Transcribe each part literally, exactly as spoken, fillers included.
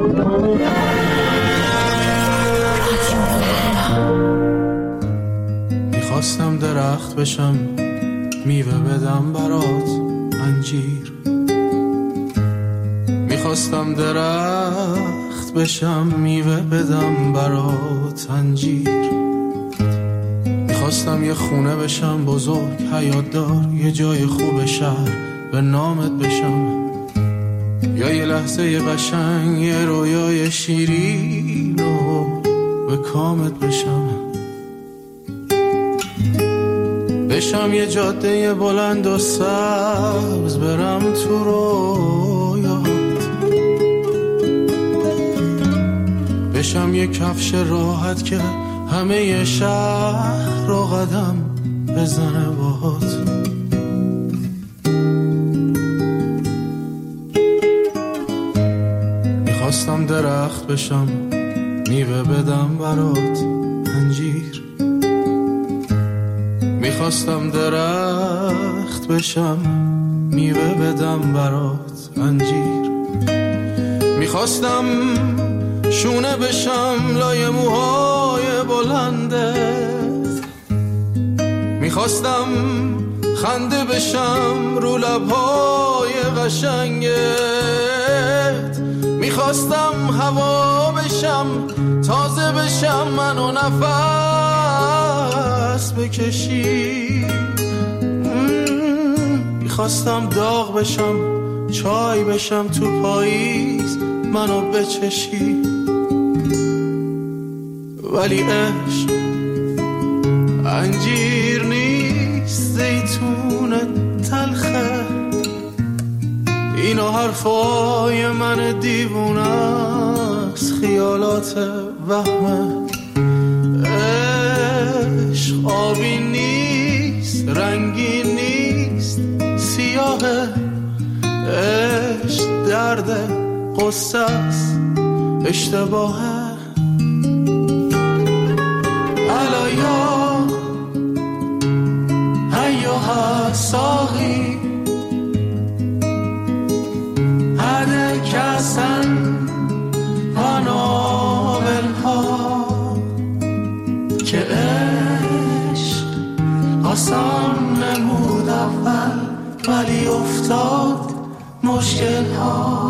میخواستم درخت بشم میوه بدم برات انجیر، میخواستم درخت بشم میوه بدم برات انجیر، میخواستم یه خونه بشم بزرگ حیات دار، یه جای خوب شهر به نامت بشم، یا یه لحظه یه قشنگ یه رویای شیرین و به کامت بشم، بشم یه جاده بلند و سبز برم تو رویات، بشم یه کفش راحت که همه شهر رو قدم بزنه باهات، میخواستم درخت بشم میوه بدم برات انجیر، میخواستم درخت بشم میوه بدم برات انجیر، میخواستم شونه بشم لای موهای بلندت، میخواستم خنده بشم رو لبهای قشنگت، میخواستم هوا بشم تازه بشم منو نفس بکشی، میخواستم داغ بشم چای بشم تو پاییز منو بچشی، ولی عشق انجیر نیست زیتون تلخه، اینا حرفای من دیوونه است خیالات وهمه، عشق آبی نیست رنگی نیست سیاهه، عشق درد قصه است اشتباهه، الایا ایوها صاحی هده کسن و ناولها که عشق آسان نمود اول ولی افتاد مشکل ها.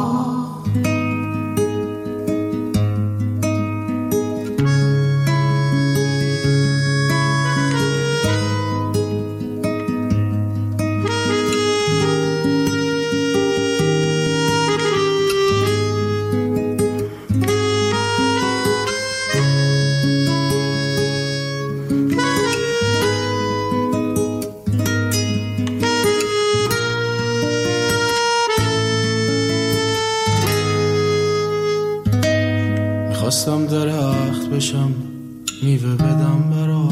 خواستم درخت بشم میوه بدم براش،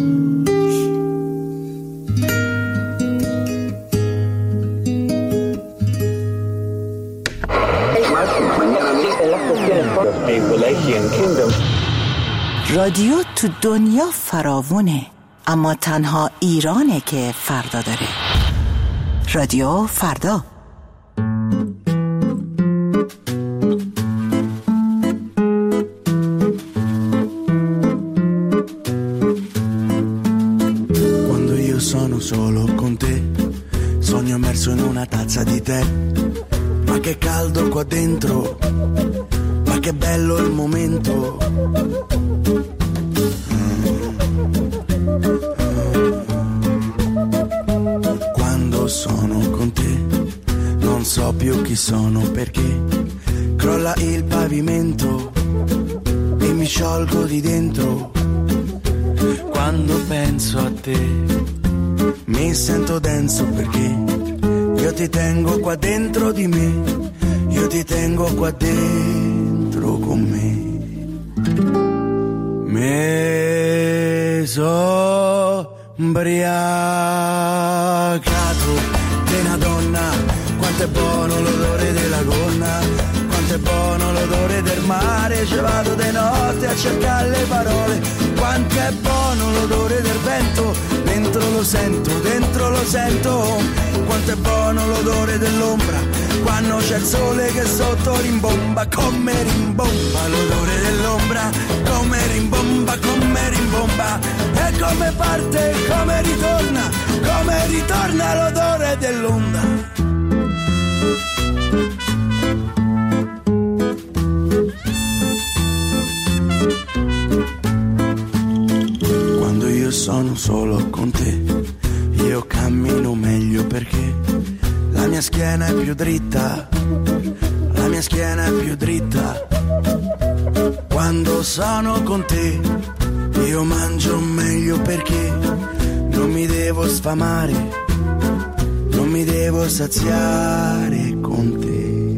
رادیو تو دنیا فراوونه، اما تنها ایرانه که فردا داره. رادیو فردا. Sono solo con te, sogno immerso in una tazza di tè, ma che caldo qua dentro, ma che bello il momento. Quando sono con te, non so più chi sono perché crolla il pavimento e mi sciolgo di dentro. Quando penso a te mi sento denso perché io ti tengo qua dentro di me, io ti tengo qua dentro con me. Me so ubriacato di una donna, quanto è buono l'odore della gonna, quanto è buono l'odore del mare, ci vado di notte a cercare le parole. Quanto è buono l'odore del vento, dentro lo sento, dentro lo sento. Quanto è buono l'odore dell'ombra, quando c'è il sole che sotto rimbomba, come rimbomba l'odore dell'ombra, come rimbomba, come rimbomba. E come parte, come ritorna, come ritorna l'odore dell'onda. Quando io sono solo con te, io cammino meglio perché la mia schiena è più dritta, la mia schiena è più dritta. Quando sono con te, io mangio meglio perché non mi devo sfamare, non mi devo saziare con te.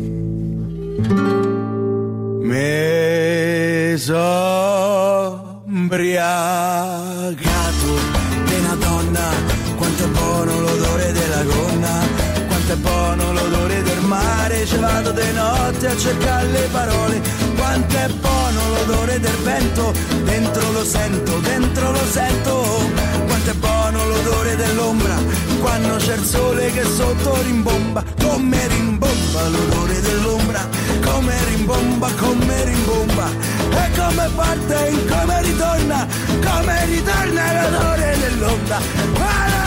Me so ubriacato di una donna, quanto è buono l'odore della gonna, quanto è buono l'odore del mare, ci vado di notte a cercare le parole. Quanto è buono l'odore del vento, dentro lo sento, dentro lo sento. Quanto è buono l'odore dell'ombra, quando c'è il sole che sotto rimbomba, come rimbomba l'odore dell'ombra, come rimbomba, come rimbomba. E come parte, come ritorna, come ritorna l'odore dell'onda. Ah!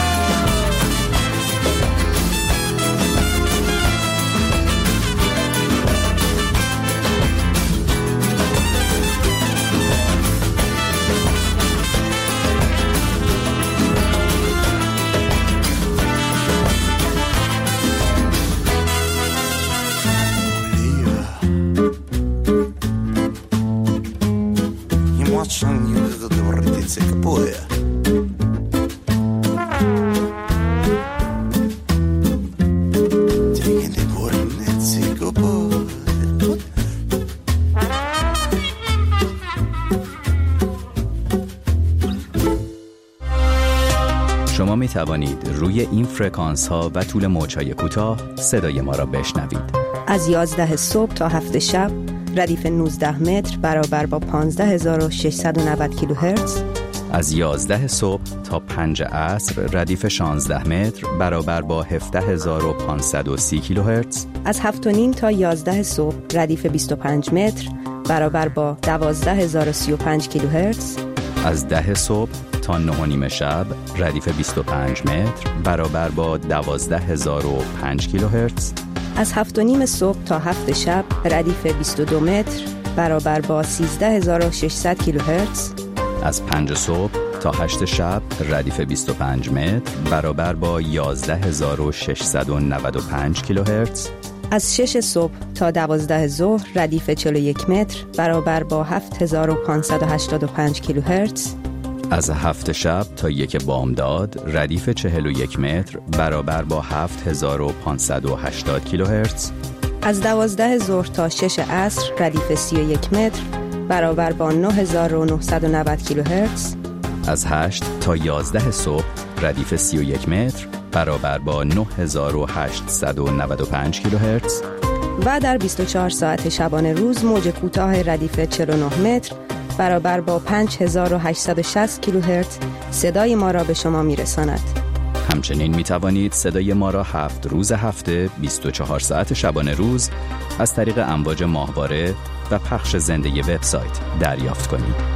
شما می توانید روی این فرکانس ها و طول موج‌های کوتاه صدای ما را بشنوید. از یازده صبح تا هفت شب ردیف نوزده متر برابر با پانزده هزار و ششصد و نود کیلوهرتز. از یازده صبح تا پنج عصر ردیف شانزده متر برابر با هفده هزار و پانصد و سی کیلوهرتز. از هفت و نیم تا یازده صبح ردیف بیست و پنج متر برابر با دوازده هزار و سی و پنج کیلوهرتز. از ده صبح تا نه و نیم شب ردیف بیست و پنج متر برابر با دوازده هزار و پنج کیلوهرتز. از هفت و نیم صبح تا هفت شب ردیف بیست و دو متر برابر با سیزده هزار و ششصد کیلوهرتز. از پنج صبح تا هشت شب ردیف بیست و پنج متر برابر با یازده هزار و ششصد و نود و پنج کیلوهرتز. از شش صبح تا دوازده ظهر ردیف چهل و یک متر برابر با هفت هزار و پانصد و هشتاد و پنج کیلوهرتز. از هفت شب تا یک بامداد ردیف چهل و یک متر برابر با هفت هزار و پانصد و هشتاد کیلوهرتز. از دوازده ظهر تا شش عصر ردیف سی و یک متر برابر با نه هزار و نهصد و نود کیلوهرتز. از هشت تا یازده صبح ردیف سی و یک متر برابر با نه هزار و هشتصد و نود و پنج کیلوهرتز. و در بیست و چهار ساعت شبانه روز موج کوتاه ردیف چهل و نه متر برابر با پنج هزار و هشتصد و شصت کیلوهرتز صدای ما را به شما میرساند. همچنین می توانید صدای ما را هفت روز هفته بیست و چهار ساعت شبانه روز از طریق امواج ماهواره و پخش زنده وبسایت دریافت کنید.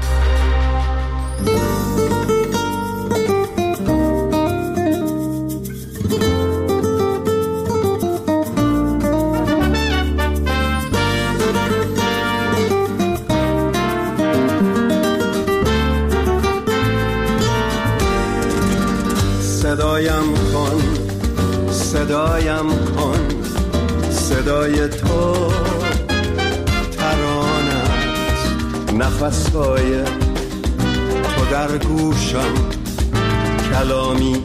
صدایم کن صدایم کن صدای تو ترانه‌ست، نفس‌های تو در گوشم کلامی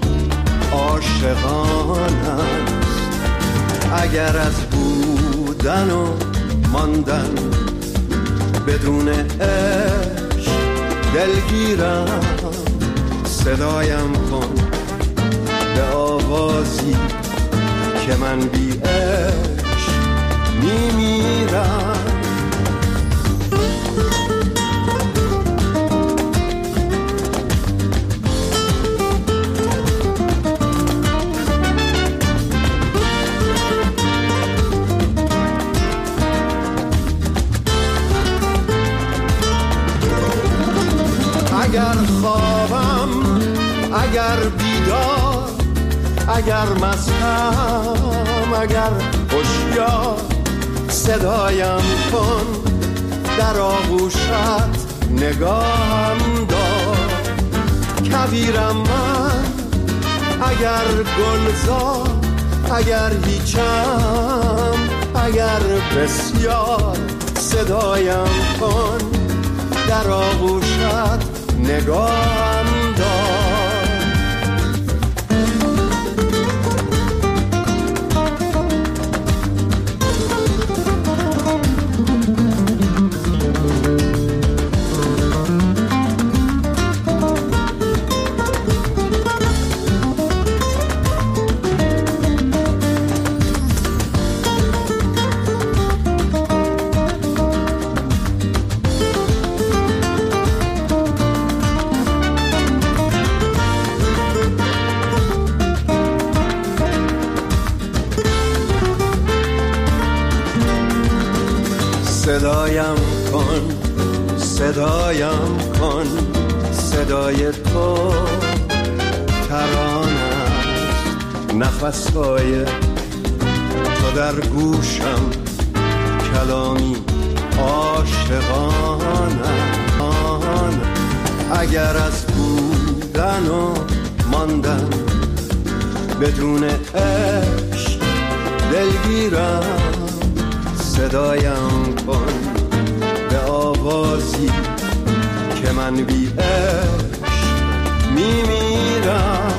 عاشقانه است. اگر از بودن و ماندن بدون عشق دلگیرم، صدایم کن به آوازی که من بی عشق میمیرم. اگر خوابم اگر بیدار اگر مستم اگر هوشیار صدایم کن در آغوشت نگاهم دار کبیرم من اگر گلزار اگر هیچم اگر بسیار صدایم کن در آغوشت نگاهم دار صدایم کن صدایم کن صدای تو ترانه است نفس‌های تو در گوشم کلامی عاشقانه اگر از بودن و ماندن بدون عشق دلگیرم صدایم کن به آوازی که من بی عشق میمیرم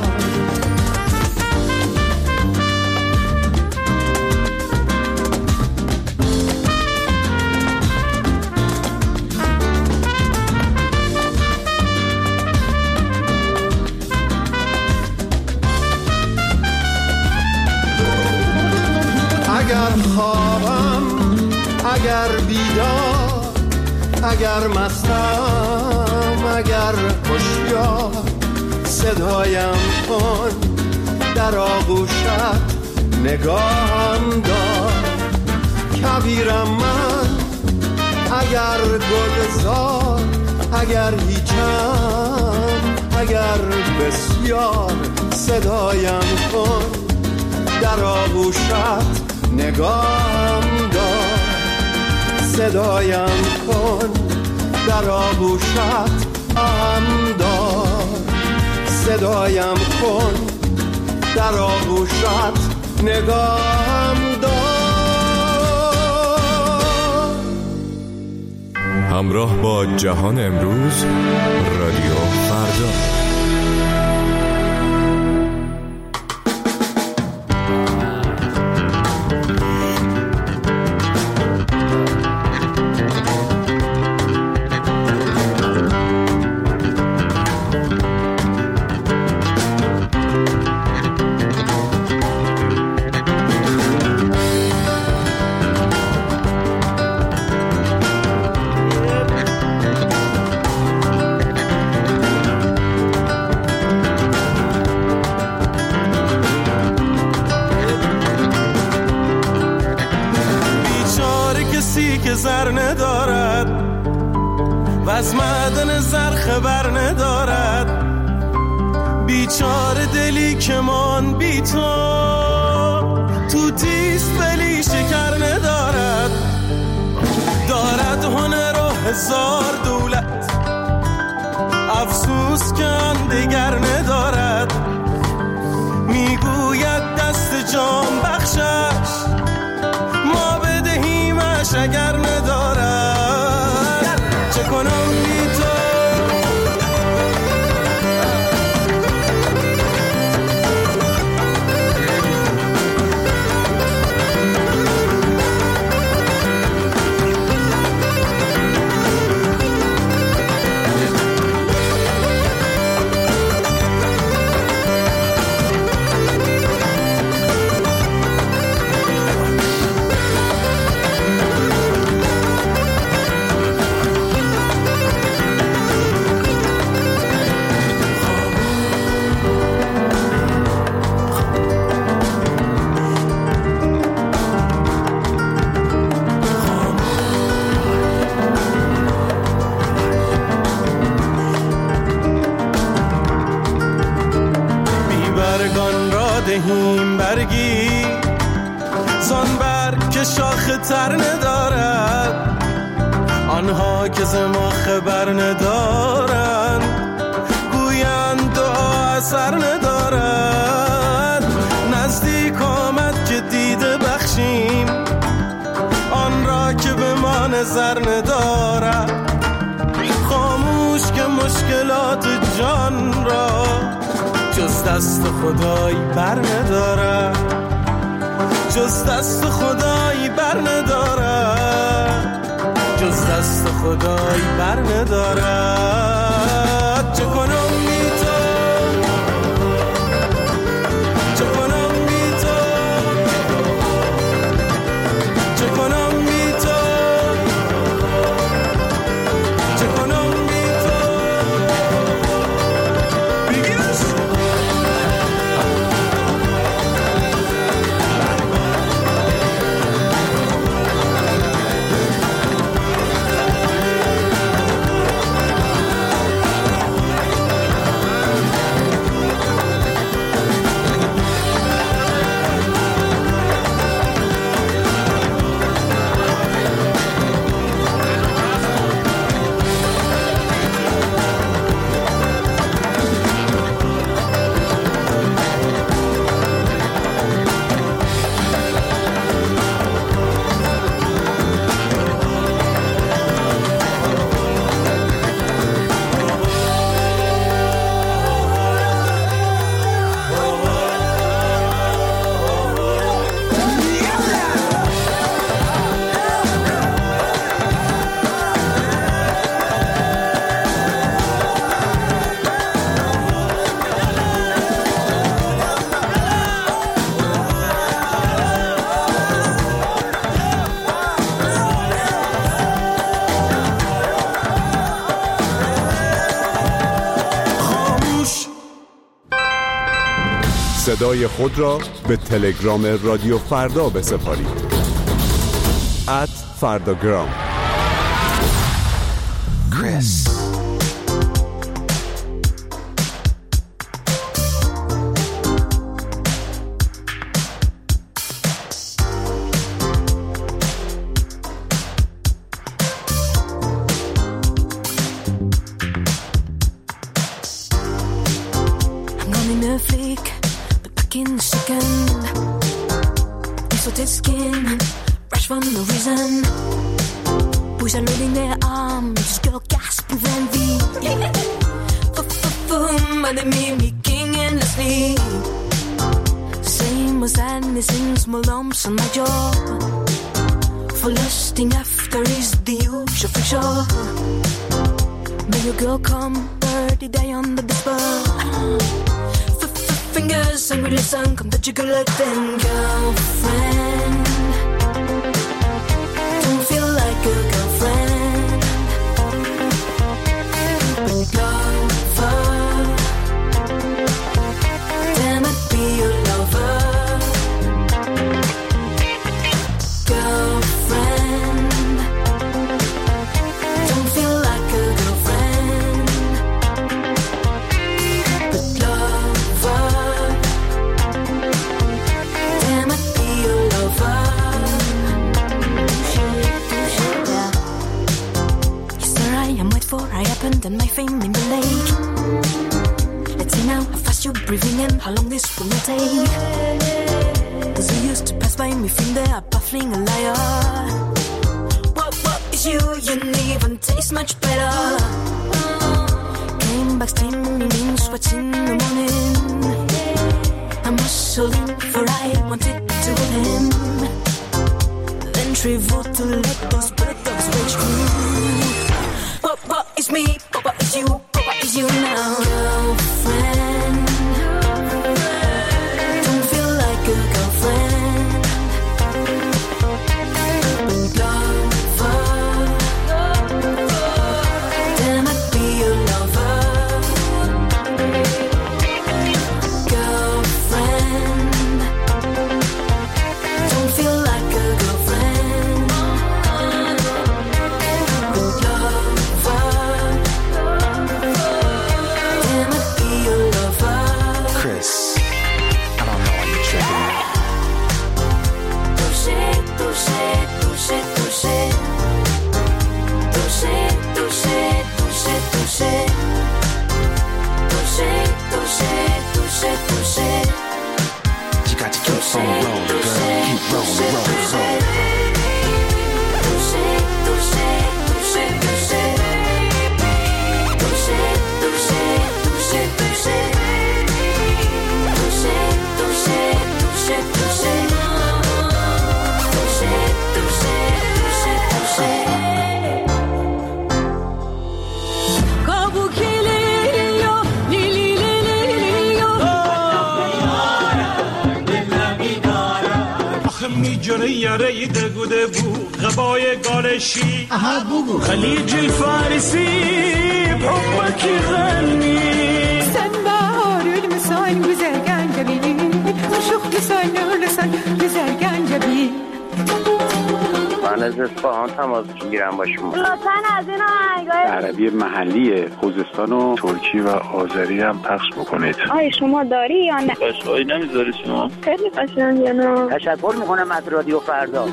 اگر خوابم اگر بیدار اگر مستم اگر هوشیار صدایم کن در آغوشت نگاهم دار کبیرم من اگر گلزار اگر هیچم اگر بسیار صدایم کن در آغوشت نگاهم دار صدایم کن در آغوشت هم دار صدایم کن در آغوشت نگاهم دار. همراه با جهان امروز رادیو فردا. زر ندارد و از معدن زر خبر ندارد بیچاره دلی که من بی تو تو تیست ولی شکر ندارد دارد هنر و هزار دولت افسوس که آن دگر ندارد میگوید دست جان بخشش ما بدهیمش اگر ندارد چه کنم بی تو که شاخ تر ندارد، آنها که ز ما خبر ندارند، گویند دعا اثر ندارد. نزدیک آمد که دیده بخشیم آن را که به ما نظر ندارد. خاموش که مشکلات جان را جز دست خدای بر ندارد، جز دست خدای بر ندارد، جز دست خدای بر ندارد. چه کنم بی تو، چه کنم بی تو، چه کنم بی تو، چه کنم بی تو. بگیرش صدای خود را به تلگرام رادیو فردا بسپارید. ات فرداگرام. Chris. I'm gone in a flick, but back in a second. Distorted skin, rush for no reason. Boys are loading their arms, just girl gasp with envy. Boom, and they mimicking endlessly. Same as sadness in small lumps on my jaw. For lusting after is the usual fiction. May your girl come dirty day on the spot. Fingers and really sun come that you could let them. Girlfriend, don't feel like a girlfriend. Lover, damn it, be your lover. Girlfriend, don't feel like a girlfriend. But lover, damn it, be your lover. Yeah. Yesterday I'm wait for I happened and my fame in the lake. Let's see now how fast you're breathing and how long this will take. Cause you used to pass by me from there, baffling a liar. What, what is you? You didn't even taste much better. Came back steaming, sweats in the morning. I'm hustling for I wanted to hold him. Then travel to let those bird dogs rage through. What, what is me? What, what is you? What, what is you now? Girlfriend, don't feel like a girlfriend. Lover, damn it, be your lover. Girlfriend, don't feel like a girlfriend. نره دگوده بو غبای گالشی اها بگو خلیج الفارسی بحبك يغني سنبار المسان وزرقان جبيني وشوخ لسان لسان وزرقان جبيني من از اصفهان تماس میگیرم با شما. لطفاً از این آهنگای عربی محلی خوزستان و ترکی و آذری هم پخش بکنید. آیا شما داری یا نه؟ قشنگی نمیذاری شما؟ خیلی قشنگه نه. تشکر میکنم از رادیو فردا.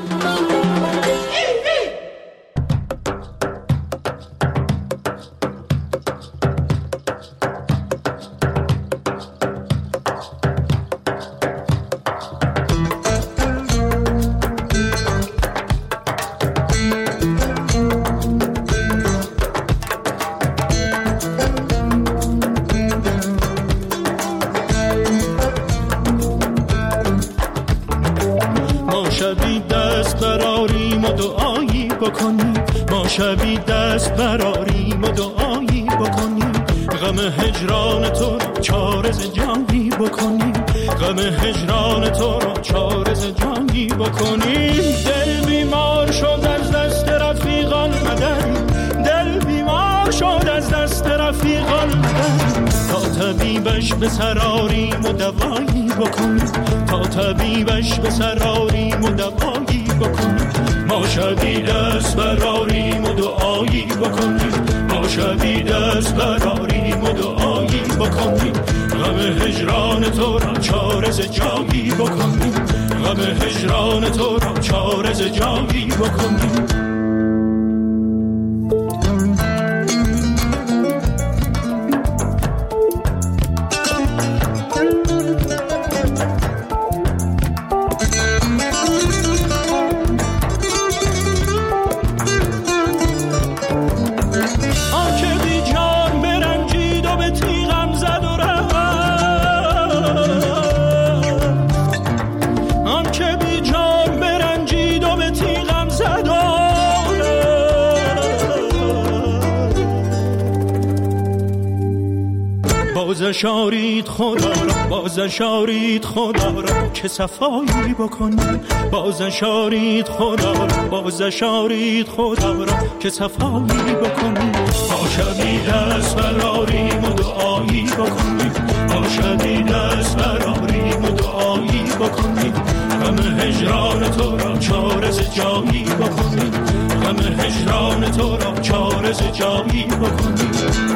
ما شبی دست براریم و دعایی بکنیم غم هجران تو را چارز جانی بکنیم غم هجران تو را چارز جانی بکنیم دل بیمار شد از دست رفیقان مدد دل بیمار شد از دست رفیقان مدد تا طبیبش به سراریم و دوایی بکنیم تا طبیبش به سراریم و دوایی بکنیم ما شبی دست براریم و دعایی بکنیم ما شبی دست براریم و دعایی بکنیم غم هجران تو را چارز جایی بکنیم غم هجران تو را چارز جایی بکنیم بازشارید خدا را بازشارید خدا را که صفایی بکنیم بازشارید خدا را بازشارید خدا را که صفایی بکنیم ما شبی دست براریم و دعایی بکنیم ما شبی دست براریم و دعایی بکنیم غم هجران تو را چارز جایی بکنیم غم هجران تو را چارز جایی بکنیم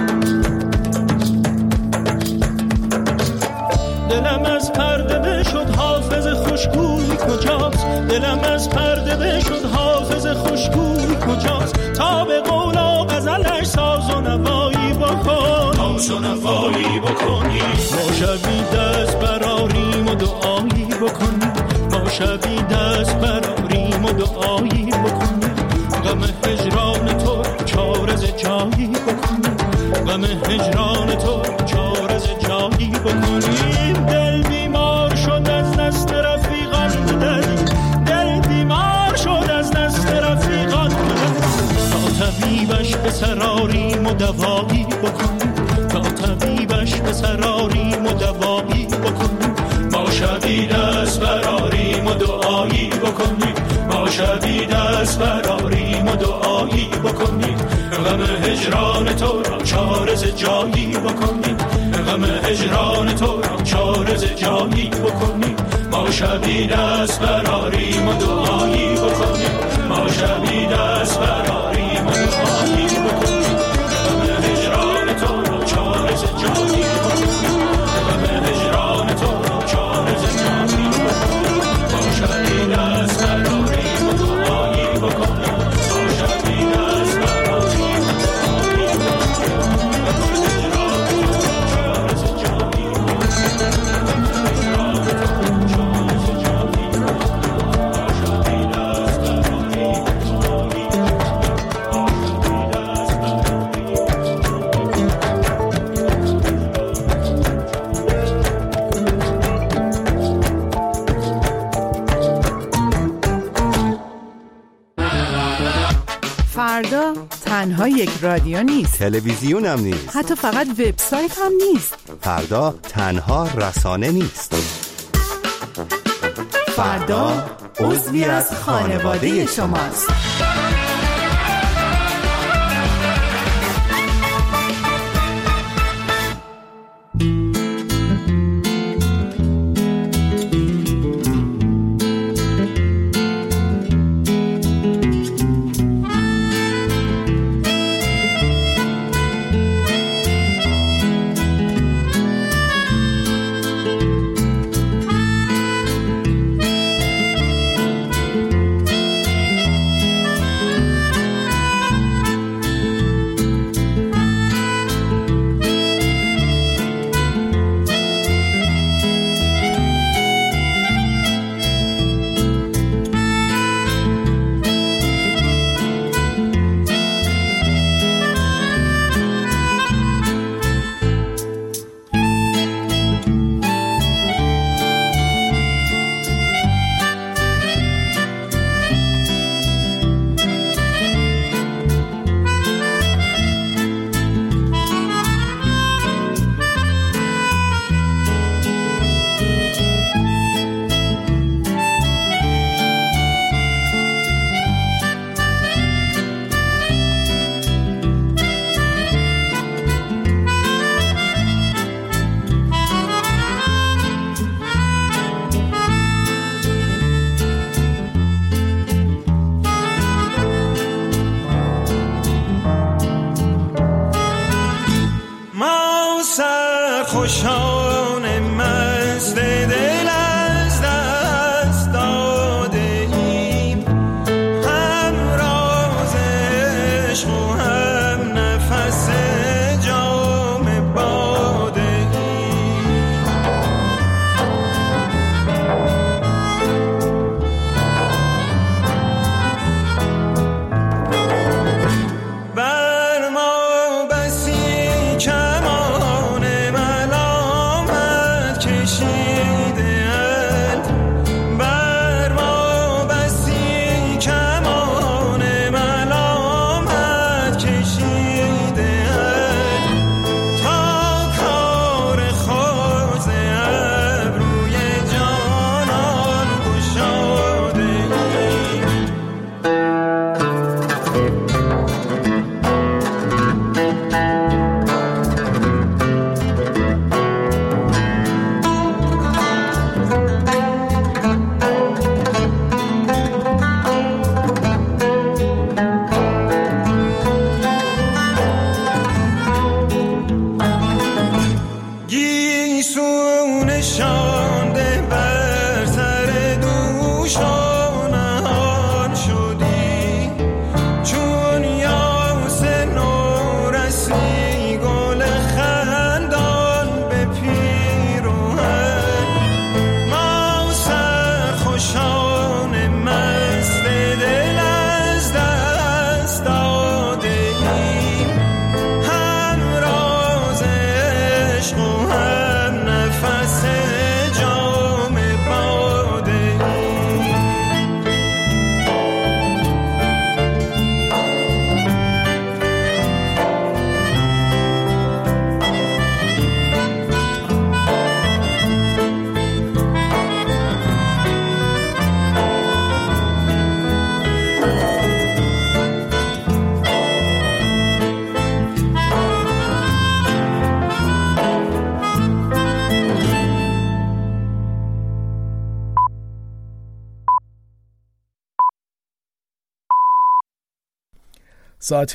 دلم از پرده بشد حافظ خوشگوی کجاست دلم از پرده بشد حافظ خوشگوی کجاست تا به قول و غزلش ساز و نوایی بکن ساز و نوایی بکنی ما شبی دست براریم و دعایی بکنیم ما شبی دست براریم و دعایی بکنیم غم هجران تو چارز جایی بکنیم غم هجران تو چارز جایی بکنیم دل بیمار شد از دست رفیقان مدد دل بیمار شد از دست رفیقان مدد تا طبیبش به سراریم و دوایی بکنیم تا طبیبش به سراریم و دوایی بکنیم ما شبی دست براریم و دعایی بکنیم ما شبی دست براریم و دعایی بکنیم غم هجران تو را چارز جایی بکنیم غم هجران تو را چارز جایی بکنیم ما شبی دست براریم و دعایی بکنیم ما شبی دست براریم و دعایی بکنیم غم هجران تو را چارز جایی بکنیم غم هجران تو را چارز جایی بکنیم ما شبی دست براریم و دعایی بکنیم ما شبی دست براریم و دعایی فردا تنها یک رادیو نیست، تلویزیون هم نیست، حتی فقط وبسایت هم نیست. فردا تنها رسانه نیست. فردا عضوی از خانواده شماست. خوشان مست دل از دست داده ایم، هم راز عشق و هم نفس جام باده ایم. بر ما بسی کمان ملامت کشیده اند، بر ما بسی کمان ملامت کشیده اند، تا کار خوز ابروی جانان گشاده ایم. گیسون شانده بر سر دوش و نهان شدی، چون یاس نورسی گل خندان به پیراهن. ما سرخوشان مست دل از دست داده ایم، هم راز عشق و هم نفس جام باده ایم. ساعت